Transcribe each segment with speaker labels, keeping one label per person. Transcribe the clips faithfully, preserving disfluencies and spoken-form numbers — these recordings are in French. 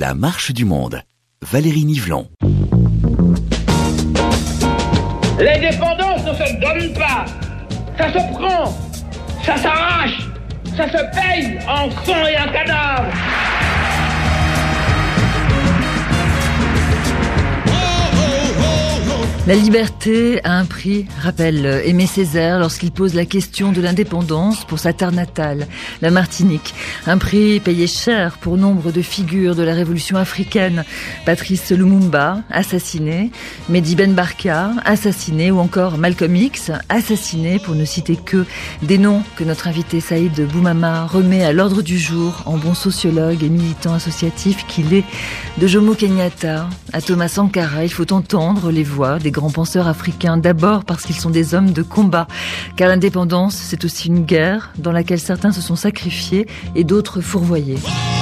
Speaker 1: La marche du monde. Valérie Nivelon.
Speaker 2: L'indépendance ne se donne pas, ça se prend, ça s'arrache, ça se paye en sang et en cadavre.
Speaker 3: La liberté a un prix, rappelle Aimé Césaire lorsqu'il pose la question de l'indépendance pour sa terre natale, la Martinique. Un prix payé cher pour nombre de figures de la révolution africaine. Patrice Lumumba, assassiné, Mehdi Ben Barka, assassiné, ou encore Malcolm X, assassiné, pour ne citer que des noms que notre invité Saïd Boumama remet à l'ordre du jour en bon sociologue et militant associatif qu'il est. De Jomo Kenyatta à Thomas Sankara, il faut entendre les voix des grands penseurs africains, d'abord parce qu'ils sont des hommes de combat, car l'indépendance, c'est aussi une guerre dans laquelle certains se sont sacrifiés et d'autres fourvoyés.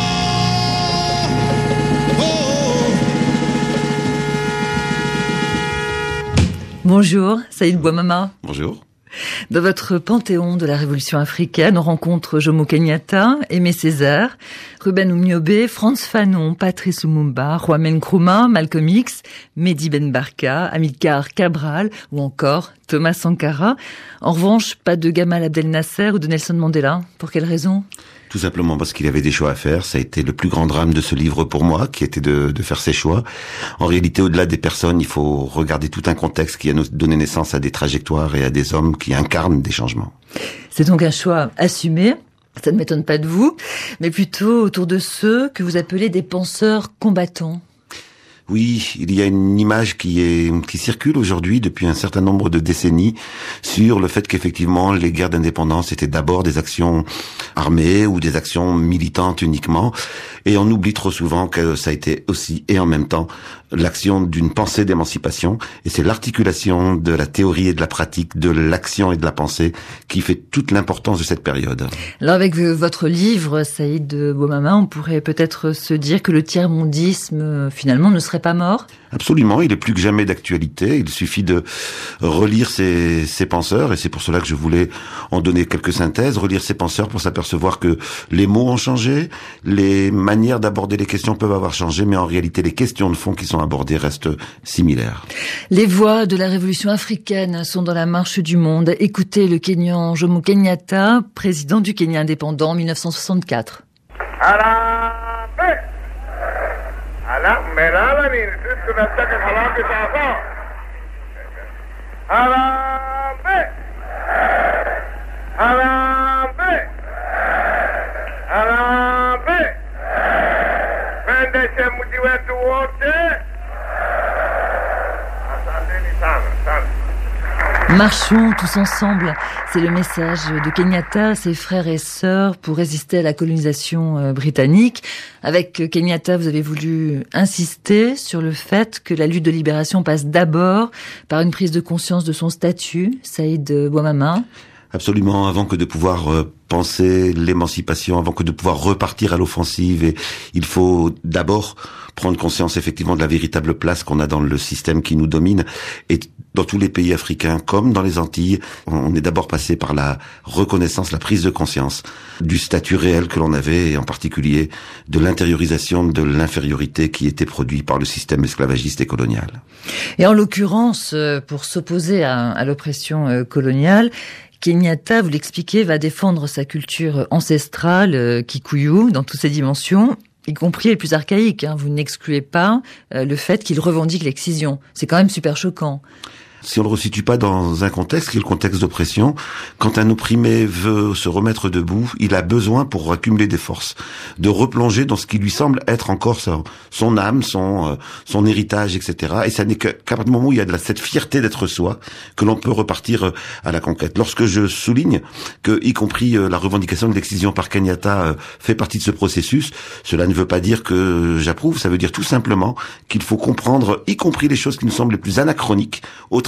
Speaker 3: Bonjour, Saïd Boumama.
Speaker 4: Bonjour.
Speaker 3: Dans votre panthéon de la révolution africaine, on rencontre Jomo Kenyatta, Aimé Césaire, Ruben Oumniobé, Frantz Fanon, Patrice Lumumba, Kwame Nkrumah, Malcolm X, Mehdi Ben Barka, Amilcar Cabral ou encore Thomas Sankara. En revanche, pas de Gamal Abdel Nasser ou de Nelson Mandela. Pour quelle raison ?
Speaker 4: Tout simplement parce qu'il avait des choix à faire. Ça a été le plus grand drame de ce livre pour moi, qui était de, de faire ses choix. En réalité, au-delà des personnes, il faut regarder tout un contexte qui a donné naissance à des trajectoires et à des hommes qui incarnent des changements. C'est
Speaker 3: donc un choix assumé. Ça ne m'étonne pas de vous, mais plutôt autour de ceux que vous appelez des penseurs combattants.
Speaker 4: Oui, il y a une image qui est qui circule aujourd'hui depuis un certain nombre de décennies sur le fait qu'effectivement les guerres d'indépendance étaient d'abord des actions armées ou des actions militantes uniquement, et on oublie trop souvent que ça a été aussi et en même temps l'action d'une pensée d'émancipation, et c'est l'articulation de la théorie et de la pratique, de l'action et de la pensée qui fait toute l'importance de cette période.
Speaker 3: Alors avec votre livre, Saïd Boumama, on pourrait peut-être se dire que le tiers-mondisme finalement ne serait pas mort ?
Speaker 4: Absolument, il est plus que jamais d'actualité. Il suffit de relire ces, ces penseurs, et c'est pour cela que je voulais en donner quelques synthèses, relire ces penseurs pour s'apercevoir que les mots ont changé, les manières d'aborder les questions peuvent avoir changé, mais en réalité les questions de fond qui sont abordées restent similaires.
Speaker 3: Les voix de la révolution africaine sont dans la marche du monde. Écoutez le Kenyan Jomo Kenyatta, président du Kenya indépendant en dix-neuf cent soixante-quatre.
Speaker 2: Harambe! Harambe! Harambe! Twendeshe mji wetu wote. Asanteni sana, sana.
Speaker 3: Marchons tous ensemble, c'est le message de Kenyatta, ses frères et sœurs, pour résister à la colonisation britannique. Avec Kenyatta, vous avez voulu insister sur le fait que la lutte de libération passe d'abord par une prise de conscience de son statut, Saïd Boumama.
Speaker 4: Absolument, avant que de pouvoir euh, penser l'émancipation, avant que de pouvoir repartir à l'offensive, et il faut d'abord prendre conscience effectivement de la véritable place qu'on a dans le système qui nous domine. Et dans tous les pays africains, comme dans les Antilles, on est d'abord passé par la reconnaissance, la prise de conscience du statut réel que l'on avait, et en particulier de l'intériorisation de l'infériorité qui était produite par le système esclavagiste et colonial.
Speaker 3: Et en l'occurrence, pour s'opposer à, à l'oppression coloniale, Kenyatta, vous l'expliquez, va défendre sa culture ancestrale, euh, Kikuyu, dans toutes ses dimensions, y compris les plus archaïques. Hein. Vous n'excluez pas euh, le fait qu'il revendique l'excision. C'est quand même super choquant.
Speaker 4: Si on le resitue pas dans un contexte qui est le contexte d'oppression, quand un opprimé veut se remettre debout, il a besoin, pour accumuler des forces, de replonger dans ce qui lui semble être encore son, son âme, son euh, son héritage, et cetera. Et ça n'est qu'à partir du moment où il y a de la, cette fierté d'être soi que l'on peut repartir euh, à la conquête. Lorsque je souligne que, y compris euh, la revendication de l'excision par Kenyatta euh, fait partie de ce processus, cela ne veut pas dire que j'approuve, ça veut dire tout simplement qu'il faut comprendre, y compris les choses qui nous semblent les plus anachroniques, au travers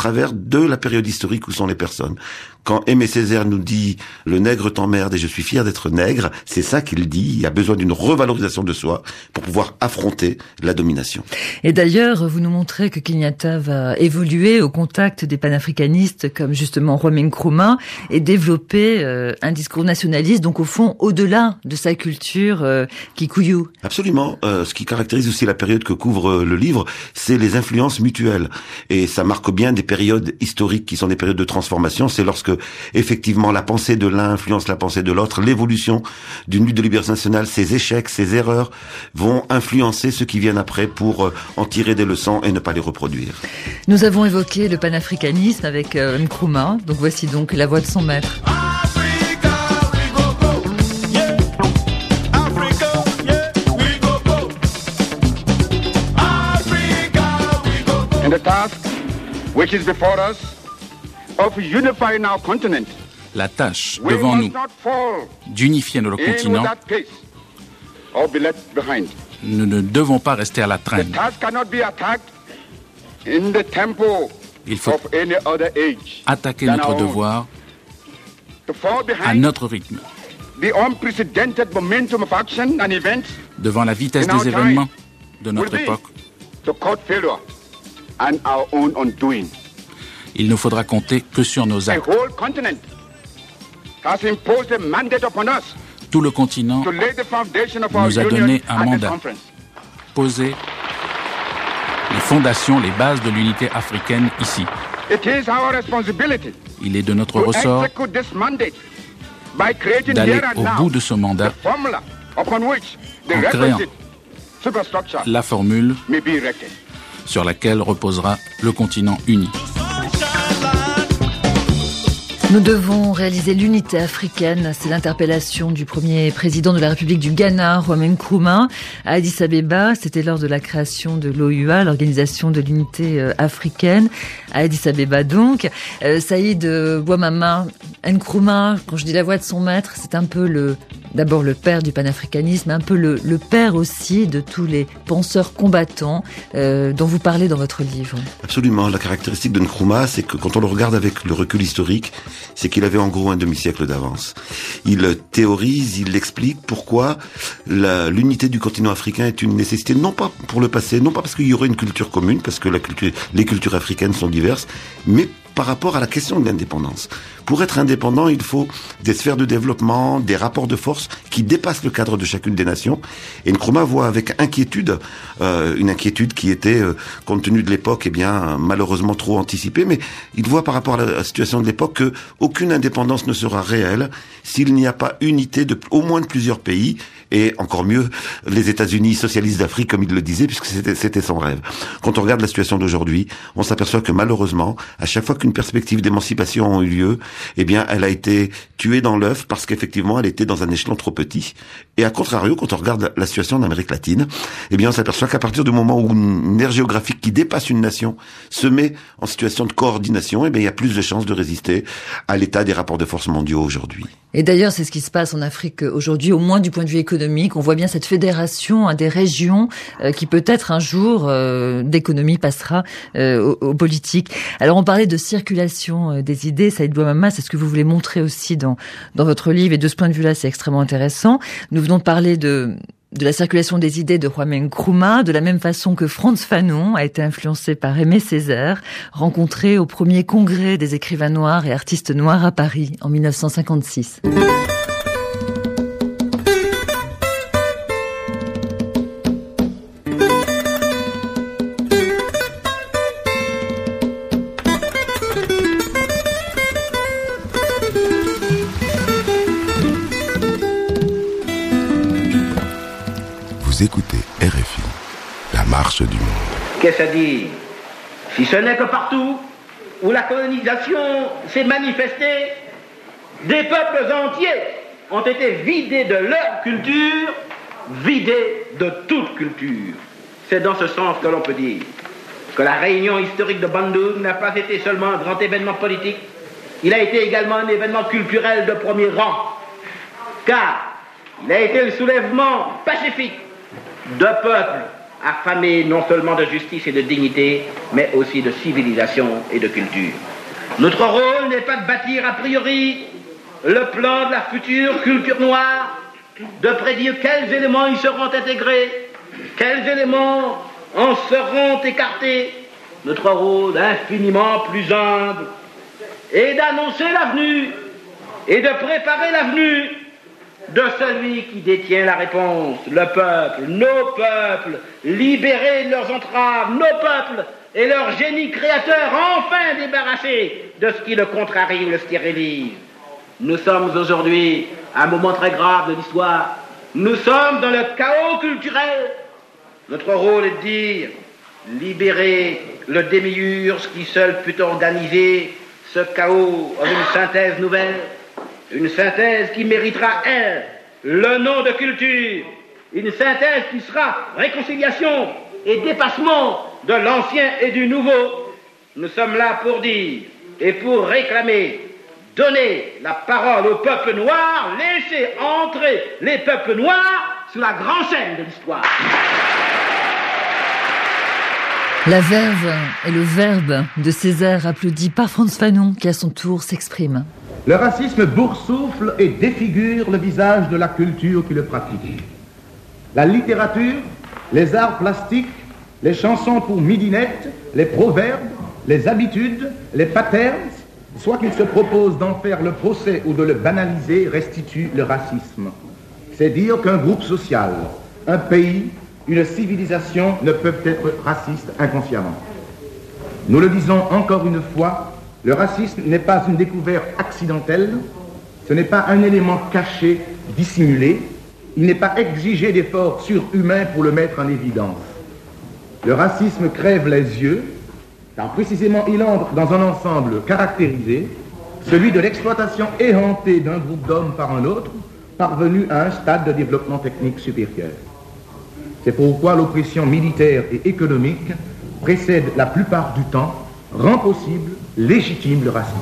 Speaker 4: travers de la période historique où sont les personnes. Quand Aimé Césaire nous dit « le nègre t'emmerde et je suis fier d'être nègre », c'est ça qu'il dit. Il y a besoin d'une revalorisation de soi pour pouvoir affronter la domination.
Speaker 3: Et d'ailleurs, vous nous montrez que Kenyatta va évoluer au contact des panafricanistes comme justement Kwame Nkrumah et développer euh, un discours nationaliste, donc au fond, au-delà de sa culture euh, kikuyu.
Speaker 4: Absolument. Euh, ce qui caractérise aussi la période que couvre le livre, c'est les influences mutuelles. Et ça marque bien des périodes historiques qui sont des périodes de transformation. C'est lorsque effectivement la pensée de l'un influence la pensée de l'autre, l'évolution d'une lutte de libération nationale, ses échecs, ses erreurs vont influencer ceux qui viennent après pour en tirer des leçons et ne pas les reproduire.
Speaker 3: Nous avons évoqué le panafricanisme avec euh, Nkrumah, donc voici donc la voix de son maître.
Speaker 5: And the task which is before us of unifying our continent.
Speaker 6: La tâche devant nous d'unifier notre continent, nous ne devons pas rester à la traîne. Il faut attaquer notre devoir à notre rythme. Devant la vitesse des événements de notre époque, il ne faudra compter que sur nos actes. Tout le continent nous a donné un mandat, poser les fondations, les bases de l'unité africaine ici. Il est de notre ressort d'aller au bout de ce mandat en créant la formule sur laquelle reposera le continent uni.
Speaker 3: Nous devons réaliser l'unité africaine. C'est l'interpellation du premier président de la République du Ghana, Kwame Nkrumah, à Addis Abeba. C'était lors de la création de l'O U A, l'Organisation de l'Unité africaine, à Addis Abeba donc. Euh, Saïd Bouamama, Nkrumah, quand je dis la voix de son maître, c'est un peu le, d'abord le père du panafricanisme, un peu le, le père aussi de tous les penseurs combattants euh, dont vous parlez dans votre livre.
Speaker 4: Absolument. La caractéristique de Nkrumah, c'est que quand on le regarde avec le recul historique, c'est qu'il avait en gros un demi-siècle d'avance. Il théorise, il explique pourquoi la, l'unité du continent africain est une nécessité, non pas pour le passé, non pas parce qu'il y aurait une culture commune, parce que la culture, les cultures africaines sont diverses, mais par rapport à la question de l'indépendance. Pour être indépendant, il faut des sphères de développement, des rapports de force qui dépassent le cadre de chacune des nations. Et Nkrumah voit avec inquiétude, euh, une inquiétude qui était, euh, compte tenu de l'époque, eh bien malheureusement trop anticipée, mais il voit par rapport à la situation de l'époque que aucune indépendance ne sera réelle s'il n'y a pas unité de au moins de plusieurs pays, et encore mieux les États-Unis socialistes d'Afrique, comme il le disait, puisque c'était, c'était son rêve. Quand on regarde la situation d'aujourd'hui, on s'aperçoit que malheureusement, à chaque fois qu'une perspective d'émancipation a eu lieu, eh bien, elle a été tuée dans l'œuf parce qu'effectivement, elle était dans un échelon trop petit. Et à contrario, quand on regarde la situation en Amérique latine, eh bien, on s'aperçoit qu'à partir du moment où une aire géographique qui dépasse une nation se met en situation de coordination, eh bien, il y a plus de chances de résister à l'état des rapports de force mondiaux aujourd'hui.
Speaker 3: Et d'ailleurs, c'est ce qui se passe en Afrique aujourd'hui, au moins du point de vue économique. On voit bien cette fédération hein, des régions euh, qui peut-être un jour, euh, d'économie passera euh, aux, aux politiques. Alors, on parlait de circulation euh, des idées. Saïd Bouamama, c'est ce que vous voulez montrer aussi dans, dans votre livre. Et de ce point de vue-là, c'est extrêmement intéressant. Nous venons de parler de... de la circulation des idées de Kwame Nkrumah, de la même façon que Frantz Fanon a été influencé par Aimé Césaire, rencontré au premier congrès des écrivains noirs et artistes noirs à Paris en dix-neuf cent cinquante-six.
Speaker 7: Vous écoutez R F I, la marche du monde.
Speaker 2: Qu'est-ce à dire? Si ce n'est que partout où la colonisation s'est manifestée, des peuples entiers ont été vidés de leur culture, vidés de toute culture. C'est dans ce sens que l'on peut dire que la réunion historique de Bandung n'a pas été seulement un grand événement politique, il a été également un événement culturel de premier rang, car il a été le soulèvement pacifique de peuples affamé non seulement de justice et de dignité, mais aussi de civilisation et de culture. Notre rôle n'est pas de bâtir a priori le plan de la future culture noire, de prédire quels éléments y seront intégrés, quels éléments en seront écartés. Notre rôle, infiniment plus humble, est d'annoncer l'avenue et de préparer l'avenue de celui qui détient la réponse, le peuple, nos peuples, libérés de leurs entraves, nos peuples et leur génie créateur, enfin débarrassés de ce qui le contrarie ou le stérilise. Nous sommes aujourd'hui à un moment très grave de l'histoire. Nous sommes dans le chaos culturel. Notre rôle est de dire, libérer le démiurge qui seul peut organiser ce chaos en une synthèse nouvelle, une synthèse qui méritera, elle, le nom de culture, une synthèse qui sera réconciliation et dépassement de l'ancien et du nouveau. Nous sommes là pour dire et pour réclamer, donner la parole au peuple noir, laisser entrer les peuples noirs sur la grande scène de l'histoire.
Speaker 3: La verve et le verbe de Césaire applaudi par Frantz Fanon qui à son tour s'exprime.
Speaker 8: Le racisme boursoufle et défigure le visage de la culture qui le pratique. La littérature, les arts plastiques, les chansons pour midinette, les proverbes, les habitudes, les patterns, soit qu'il se propose d'en faire le procès ou de le banaliser, restituent le racisme. C'est dire qu'un groupe social, un pays, une civilisation ne peuvent être racistes inconsciemment. Nous le disons encore une fois, le racisme n'est pas une découverte accidentelle, ce n'est pas un élément caché, dissimulé, il n'est pas exigé d'efforts surhumains pour le mettre en évidence. Le racisme crève les yeux, car précisément il entre dans un ensemble caractérisé, celui de l'exploitation éhontée d'un groupe d'hommes par un autre, parvenu à un stade de développement technique supérieur. C'est pourquoi l'oppression militaire et économique précède la plupart du temps, rend possible, légitime le racisme.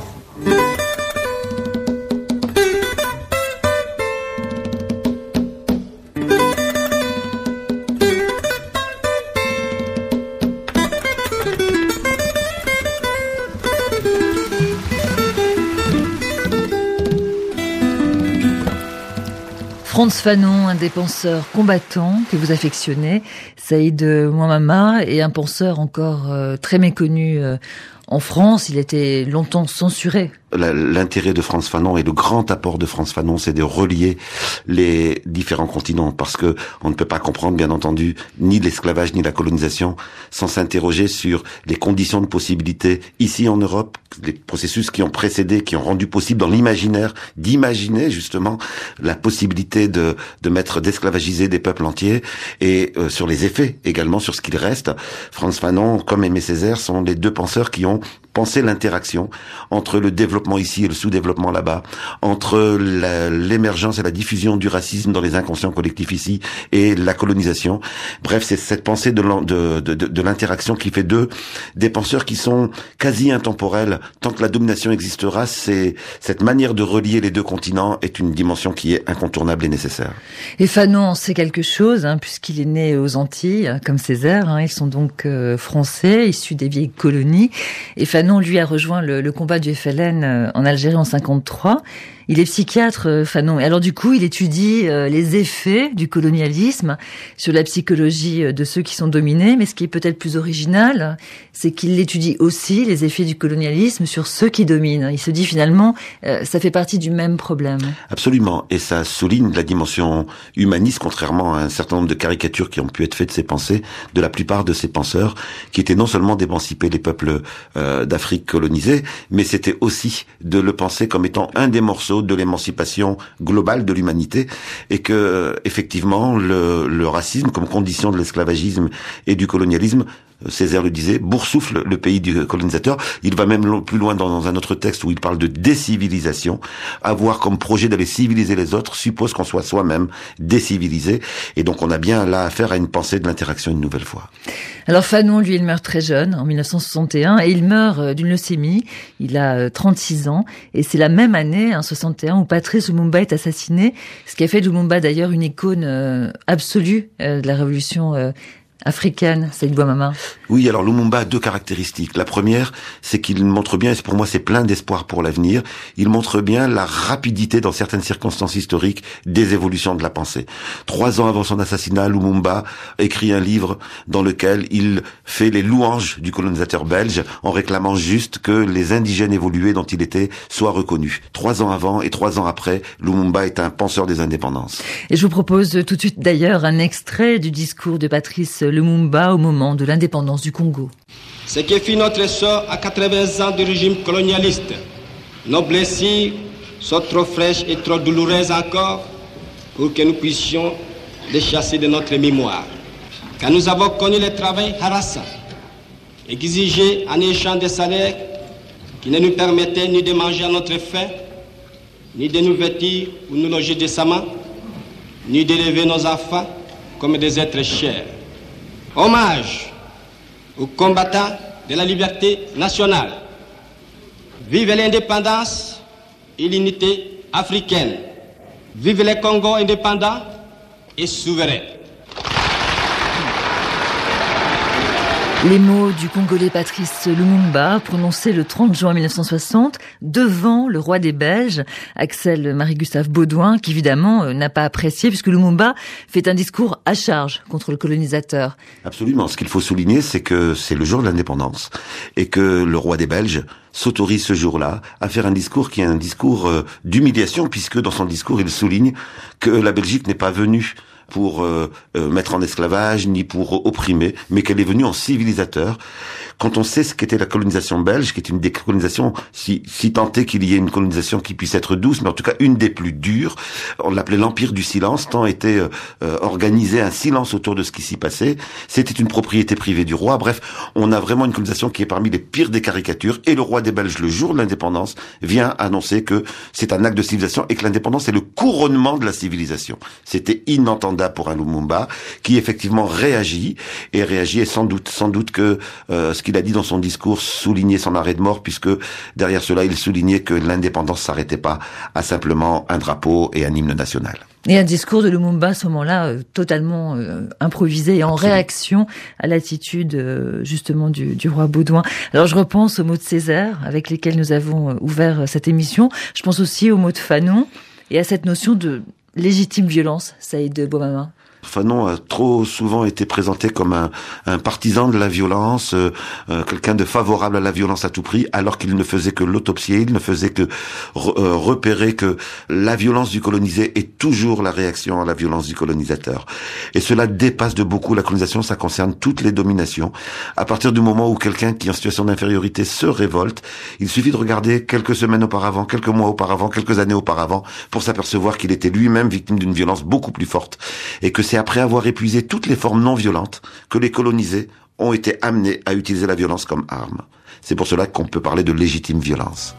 Speaker 3: Frantz Fanon, un des penseurs combattants que vous affectionnez, Saïd Ouamama, est un penseur encore euh, très méconnu euh, en France. Il était longtemps censuré.
Speaker 4: L'intérêt de Frantz Fanon et le grand apport de Frantz Fanon, c'est de relier les différents continents, parce que on ne peut pas comprendre, bien entendu, ni l'esclavage ni la colonisation sans s'interroger sur les conditions de possibilité ici en Europe, les processus qui ont précédé, qui ont rendu possible dans l'imaginaire d'imaginer justement la possibilité de de mettre d'esclavagiser des peuples entiers, et euh, sur les effets également sur ce qu'il reste. Frantz Fanon, comme Aimé Césaire, sont les deux penseurs qui ont pensé l'interaction entre le développement ici et le sous-développement là-bas, entre la, l'émergence et la diffusion du racisme dans les inconscients collectifs ici et la colonisation. Bref, c'est cette pensée de, de, de, de l'interaction qui fait d'eux des penseurs qui sont quasi intemporels. Tant que la domination existera, c'est, cette manière de relier les deux continents est une dimension qui est incontournable et nécessaire.
Speaker 3: Et Fanon en sait quelque chose, hein, puisqu'il est né aux Antilles, comme Césaire. Hein, ils sont donc euh, français, issus des vieilles colonies. Et Fanon, lui, a rejoint le, le combat du F L N en Algérie en cinquante-trois. Il est psychiatre, Fanon. Et alors, du coup, il étudie euh, les effets du colonialisme sur la psychologie de ceux qui sont dominés. Mais ce qui est peut-être plus original, c'est qu'il étudie aussi les effets du colonialisme sur ceux qui dominent. Il se dit finalement, euh, ça fait partie du même problème.
Speaker 4: Absolument. Et ça souligne la dimension humaniste, contrairement à un certain nombre de caricatures qui ont pu être faites de ces pensées, de la plupart de ces penseurs, qui étaient non seulement d'émanciper les peuples euh, d'Afrique colonisés, mais c'était aussi de le penser comme étant un des morceaux de l'émancipation globale de l'humanité, et que effectivement le, le racisme comme condition de l'esclavagisme et du colonialisme, Césaire le disait, boursoufle le pays du colonisateur. Il va même plus loin dans un autre texte où il parle de décivilisation. Avoir comme projet d'aller civiliser les autres suppose qu'on soit soi-même décivilisé, et donc on a bien là affaire à une pensée de l'interaction une nouvelle fois.
Speaker 3: Alors Fanon, lui, il meurt très jeune, en mille neuf cent soixante et un, et il meurt d'une leucémie. Il a trente-six ans, et c'est la même année, en soixante et un, où Patrice Lumumba est assassiné, ce qui a fait de Lumumba d'ailleurs une icône euh, absolue euh, de la révolution euh, africaine, Saïd Bouamama.
Speaker 4: Oui, alors Lumumba a deux caractéristiques. La première, c'est qu'il montre bien, et pour moi c'est plein d'espoir pour l'avenir, il montre bien la rapidité dans certaines circonstances historiques des évolutions de la pensée. Trois ans avant son assassinat, Lumumba écrit un livre dans lequel il fait les louanges du colonisateur belge en réclamant juste que les indigènes évolués dont il était soient reconnus. Trois ans avant et trois ans après, Lumumba est un penseur des indépendances.
Speaker 3: Et je vous propose tout de suite d'ailleurs un extrait du discours de Patrice Lumumba au moment de l'indépendance du Congo.
Speaker 9: Ce qui fit notre sort à quatre-vingts ans du régime colonialiste, nos blessures sont trop fraîches et trop douloureuses encore pour que nous puissions les chasser de notre mémoire. Car nous avons connu le travail harassant, exigé en échange de salaires qui ne nous permettaient ni de manger à notre faim, ni de nous vêtir ou nous loger décemment, ni d'élever nos enfants comme des êtres chers. Hommage aux combattants de la liberté nationale. Vive l'indépendance et l'unité africaine. Vive les Congo indépendants et souverains.
Speaker 3: Les mots du Congolais Patrice Lumumba, prononcés le trente juin mille neuf cent soixante, devant le roi des Belges, Axel Marie-Gustave Baudouin, qui évidemment n'a pas apprécié, puisque Lumumba fait un discours à charge contre le colonisateur.
Speaker 4: Absolument. Ce qu'il faut souligner, c'est que c'est le jour de l'indépendance, et que le roi des Belges s'autorise ce jour-là à faire un discours qui est un discours euh, d'humiliation, puisque dans son discours, il souligne que la Belgique n'est pas venue pour euh, euh, mettre en esclavage, ni pour opprimer, mais qu'elle est venue en civilisateur. Quand on sait ce qu'était la colonisation belge, qui est une des colonisations, si, si tant est qu'il y ait une colonisation qui puisse être douce, mais en tout cas une des plus dures, on l'appelait l'Empire du silence, tant était euh, euh, organisé un silence autour de ce qui s'y passait. C'était une propriété privée du roi. Bref, on a vraiment une colonisation qui est parmi les pires des caricatures, et le roi des Belges, le jour de l'indépendance, vient annoncer que c'est un acte de civilisation et que l'indépendance est le couronnement de la civilisation. C'était inentendable pour un Lumumba qui effectivement réagit et réagit et sans doute sans doute que euh, ce qu'il a dit dans son discours soulignait son arrêt de mort, puisque derrière cela il soulignait que l'indépendance s'arrêtait pas à simplement un drapeau et un hymne national.
Speaker 3: Et un discours de Lumumba à ce moment-là euh, totalement euh, improvisé et en Absolument. réaction à l'attitude euh, justement du, du roi Baudouin. Alors je repense aux mots de Césaire avec lesquels nous avons euh, ouvert cette émission. Je pense aussi aux mots de Fanon et à cette notion de légitime violence, Saïd Bouamama.
Speaker 4: Fanon a trop souvent été présenté comme un, un partisan de la violence, euh, euh, quelqu'un de favorable à la violence à tout prix, alors qu'il ne faisait que l'autopsier, il ne faisait que re, euh, repérer que la violence du colonisé est toujours la réaction à la violence du colonisateur. Et cela dépasse de beaucoup la colonisation, ça concerne toutes les dominations. À partir du moment où quelqu'un qui est en situation d'infériorité se révolte, il suffit de regarder quelques semaines auparavant, quelques mois auparavant, quelques années auparavant, pour s'apercevoir qu'il était lui-même victime d'une violence beaucoup plus forte, et que c'est après avoir épuisé toutes les formes non violentes que les colonisés ont été amenés à utiliser la violence comme arme. C'est pour cela qu'on peut parler de légitime violence.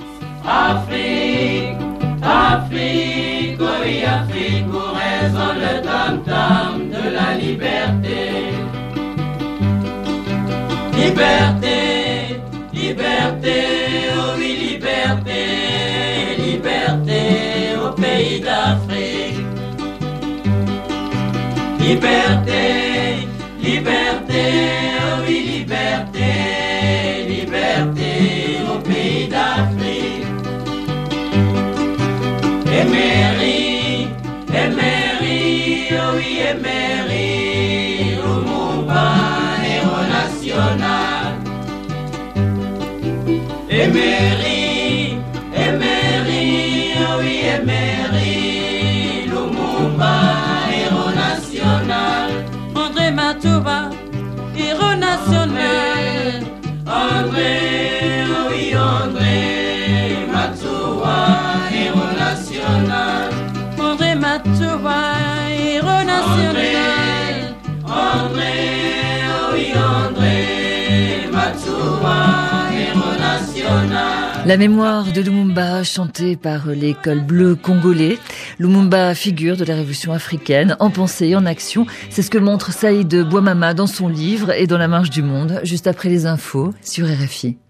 Speaker 10: Afrique, Afrique, oui Afrique, où résonne le tam-tam de la liberté. Liberté, liberté, oh oui liberté, liberté au pays d'Afrique. Liberté, liberté, oh oui, liberté, liberté au pays d'Afrique. Emery, Emery, oh oui, Emery, Lumumba, héros national. Emery, Emery, oh oui, Emery, Lumumba.
Speaker 11: André Matouba, héros national.
Speaker 10: André, oui André Matouba, héros national.
Speaker 11: André Matouba, héros national.
Speaker 10: André, oui André Matouba, héros national.
Speaker 3: La mémoire de Lumumba chantée par l'école bleue congolais. Lumumba, figure de la révolution africaine, en pensée et en action. C'est ce que montre Saïd Bouamama dans son livre et dans La Marche du Monde, juste après les infos sur R F I.